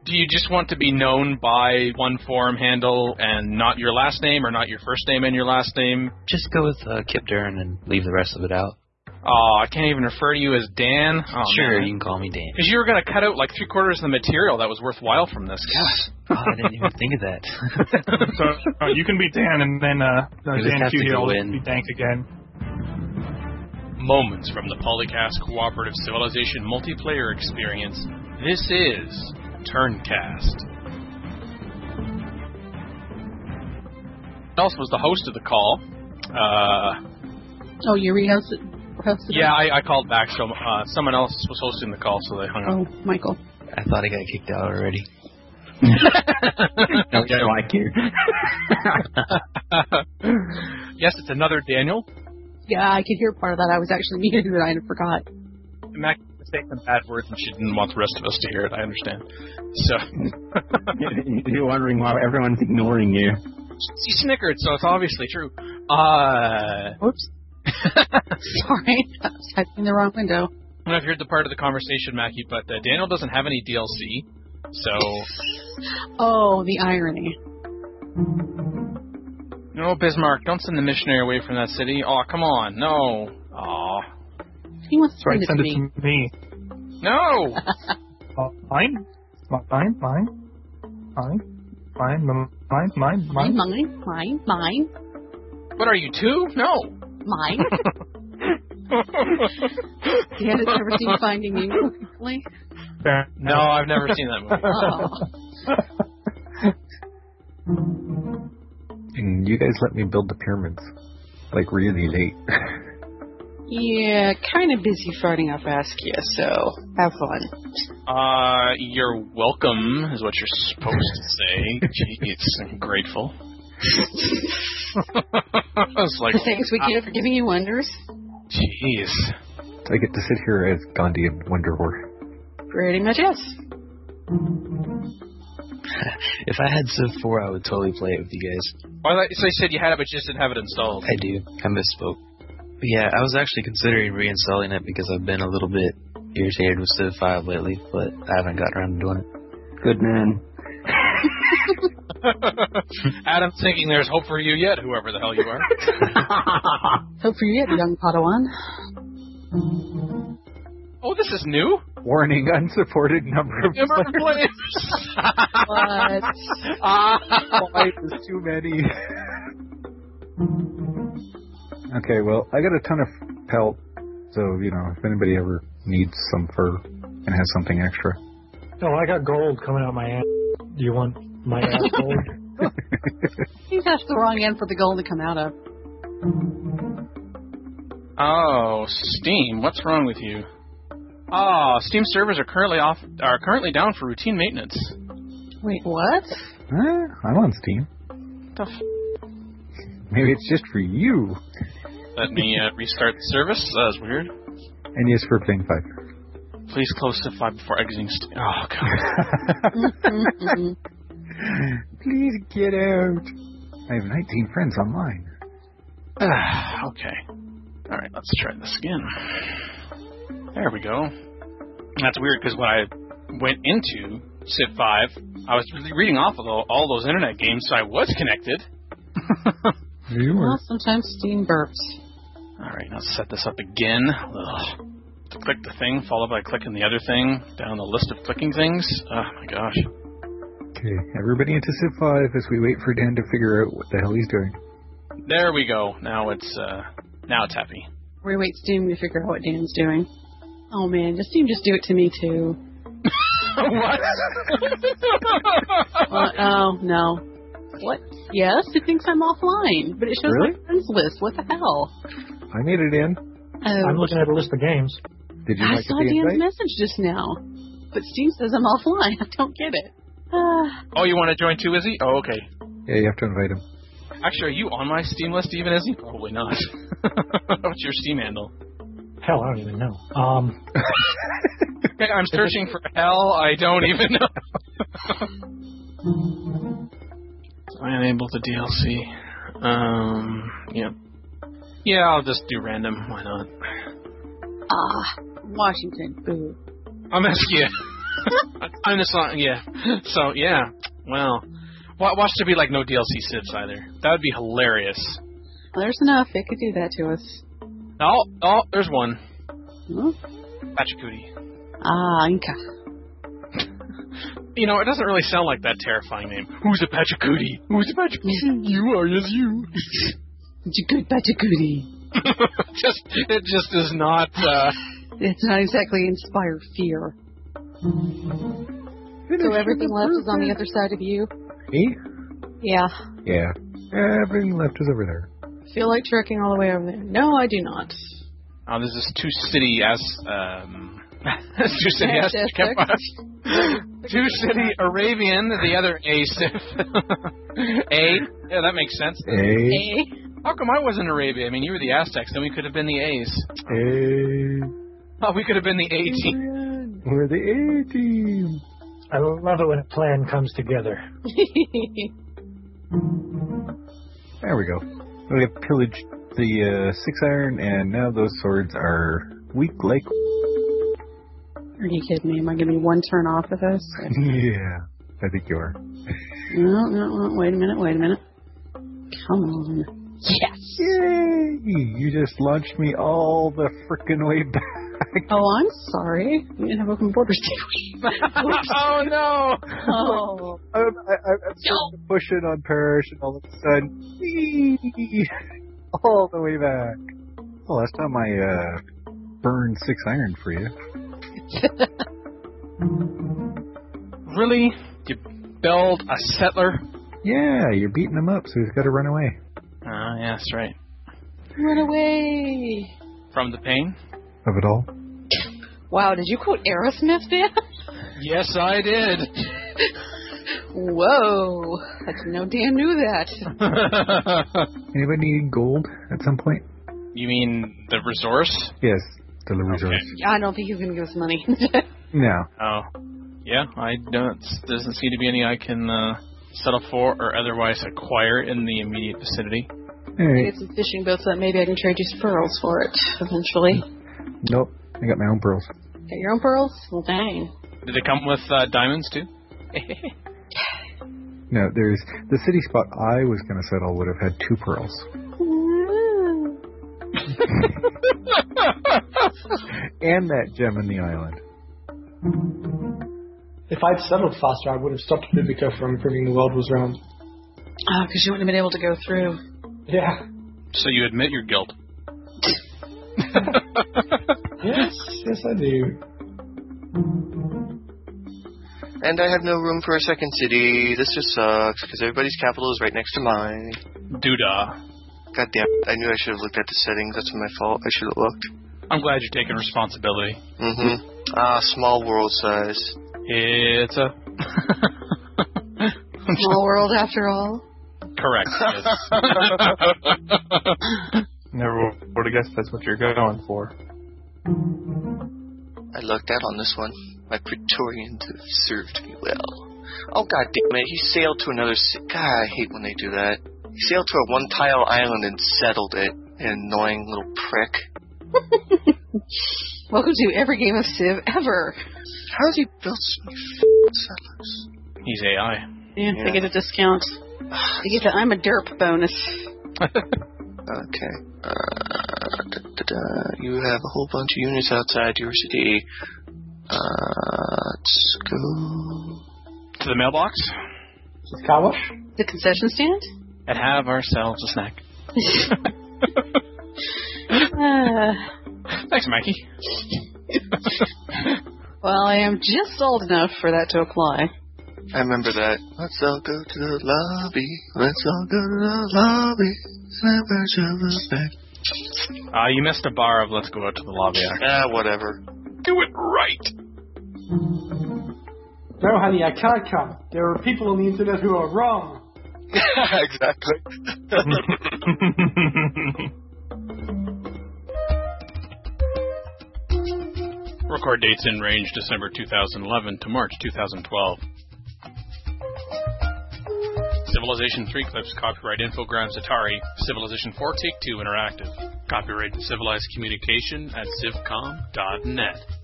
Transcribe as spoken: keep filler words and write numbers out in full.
Do you just want to be known by one forum handle and not your last name, or not your first name and your last name? Just go with uh, Kip Duran and leave the rest of it out. Oh, I can't even refer to you as Dan? Oh, sure, man. You can call me Dan. Because you were going to cut out like three quarters of the material that was worthwhile from this. Yes. Oh, I didn't even think of that. So uh, you can be Dan, and then uh, Dan Q will be Dank again. Moments from the Polycast Cooperative Civilization multiplayer experience. This is Turncast. Else was the host of the call. Uh, oh, you re-hosted? Yeah, I, I called back. So uh, someone else was hosting the call, so they hung up. Oh, Michael. I thought I got kicked out already. No, I don't like you. Yes, it's another Daniel. Yeah, I could hear part of that. I was actually muted and I forgot. Mac saying some bad words and she didn't want the rest of us to hear it. I understand. So you're wondering why everyone's ignoring you. She snickered, so it's obviously true. Uh, Oops. Sorry, I was typing the wrong window. I don't know if you heard the part of the conversation, Mackie, but uh, Daniel doesn't have any D L C, so... Oh, the irony. No, Bismarck, don't send the missionary away from that city. Oh, come on, no. Aw. He wants to Try send to it send to it me. to me. No! uh, mine? Mine? Mine? Mine? Mine? Mine? Mine? Mine? Mine, mine, mine, mine. What are you, two? No. Mine. You haven't ever seen Finding Nemo recently? No, I've never seen that movie. Oh. And you guys let me build the pyramids, like really late. Yeah, kind of busy fighting off Askia, so have fun. Uh, you're welcome, is what you're supposed to say. Jeez, I'm grateful. It's like, thanks we get for giving you wonders. Jeez. I get to sit here as Gandhi and Wonder War. Pretty much, yes. If I had Civ four, I would totally play it with you guys. Well, so you said you had it, but you just didn't have it installed. I do. I misspoke. But yeah, I was actually considering reinstalling it because I've been a little bit irritated with Civ five lately, but I haven't gotten around to doing it. Good man. Adam's thinking there's hope for you yet, whoever the hell you are. Hope for you yet, young Padawan. Oh, this is new? Warning, unsupported number of Number of players. What? Five is too many. Okay, well, I got a ton of pelt, so, you know, if anybody ever needs some fur and has something extra. Oh, I got gold coming out my ass. Do you want my ass gold? He's touched the wrong end for the gold to come out of. Oh, Steam, what's wrong with you? Oh, Steam servers are currently off. Are currently down for routine maintenance. Wait, what? Huh? I'm on Steam. What the f- Maybe it's just for you. Let me uh, restart the service. That was weird. And yes, for playing five. Please close Civ five before exiting Steam. Oh, God. Please get out. I have nineteen friends online. Okay. All right, let's try this again. There we go. That's weird because when I went into Civ five, I was reading off of all, all those internet games, so I was connected. You were. Well, sometimes Steam burps. All right, let's set this up again. Ugh. Click the thing, followed by clicking the other thing down the list of clicking things. Oh, my gosh. Okay, everybody into Civ five as we wait for Dan to figure out what the hell he's doing. There we go. Now it's, uh, now it's happy. We wait Steam to figure out what Dan's doing. Oh, man, does Steam just do it to me, too? What? uh, oh, no. What? Yes, it thinks I'm offline, but it shows Really? my friends list. What the hell? I made it in. Oh. I'm looking at a list of games. Did you I like saw the Dan's invite? message just now, but Steam says I'm offline. I don't get it. Uh, Oh, you want to join too, Izzy? Oh, okay. Yeah, you have to invite him. Actually, are you on my Steam list even, Izzy? Probably not. What's your Steam handle? Hell, I don't even know. Um, Okay, I'm searching for hell. I don't even know. I enable the D L C. Um, yeah. Yeah, I'll just do random. Why not? ah, Washington. Boo. I'm asking you. I'm the song, yeah. So, yeah. Well, watch there be, like, no D L C Civs either. That would be hilarious. Well, there's enough. It could do that to us. Oh, oh, there's one. Hmm? Pachacootie. Ah, Inca. You know, it doesn't really sound like that terrifying name. Who's a Pachacootie? Who's a Pachacootie? You are, yes, you. It's a good Pachacootie. just, it just does not, uh... It's not exactly inspire fear. So everything left is on the other side of you? Me? Yeah. Yeah. Everything left is over there. Feel like trekking all the way over there? No, I do not. Oh, there's this two city as um two city as two city Arabian, the other A Civ. A? Yeah, that makes sense. A. A. How come I wasn't Arabia? I mean, you were the Aztecs, then we could have been the A's. A. Oh, we could have been the A team. We're the A team. I love it when a plan comes together. There we go. We have pillaged the uh, six iron, and now those swords are weak like. Are you kidding me? Am I going to be one turn off of this? Yeah, I think you are. No, no, no. Wait a minute. Wait a minute. Come on. Yes. Yay! You just launched me all the frickin' way back. Oh, I'm sorry. We didn't have open borders, did we? Oh, no! Oh. I'm, I, I'm starting to push it on Parrish, and all of a sudden, whee, all the way back. Well, last time I uh, burned six iron for you. Really? You build a settler? Yeah, you're beating him up, so he's got to run away. Oh, uh, yeah, that's right. Run away. From the pain? Of it all? Wow, did you quote Aerosmith, Dan? Yes, I did. Whoa. I didn't know Dan knew that. Anybody need gold at some point? You mean the resource? Yes, the resource. Okay. I don't think he's going to give us money. No. Oh. Yeah, I don't. Doesn't seem to be any I can uh, settle for or otherwise acquire in the immediate vicinity. All right. Get some fishing boats so that maybe I can trade you some pearls for it eventually. Nope, I got my own pearls. Got your own pearls? Well, dang. Did it come with uh, diamonds too? No, there's the city spot I was going to settle would have had two pearls. And that gem in the island. If I'd settled faster, I would have stopped Bibica from proving the world was round. Oh, because you wouldn't have been able to go through. Yeah. So you admit your guilt? Yes, yes I do. And I have no room for a second city. This just sucks, because everybody's capital is right next to mine. Doodah. God damn it. I knew I should have looked at the settings. That's my fault. I should have looked. I'm glad you're taking responsibility. Mm-hmm. Ah, small world size. It's a... Small world after all. Correct. Yes. Never would have guessed that's what you're going for. I lucked out on this one. My Praetorians have served me well. Oh, god damn it. He sailed to another city. God, I hate when they do that. He sailed to a one-tile island and settled it. An annoying little prick. Welcome to every game of Civ ever. How does he build so many f***ing settlers? He's A I. Yeah, Yeah. they get a discount. They get the I'm a derp bonus. Okay. Uh, da, da, da. You have a whole bunch of units outside your city. Uh, let's go. To the mailbox Car wash? The concession stand? and have ourselves a snack. uh, Thanks, Mikey. well, I am just old enough for that to apply. I remember that. Let's all go to the lobby. Let's all go to the lobby. Never shall look back. Uh, you missed a bar of let's go out to the lobby. Ah, whatever. Do it right. No, honey, I can't come. There are people on the internet who are wrong. Exactly. Record dates in range December two thousand eleven to March two thousand twelve. Civilization three clips, copyright Infogrames Atari. Civilization four Take two Interactive. Copyright Civilized Communication at civcom dot net.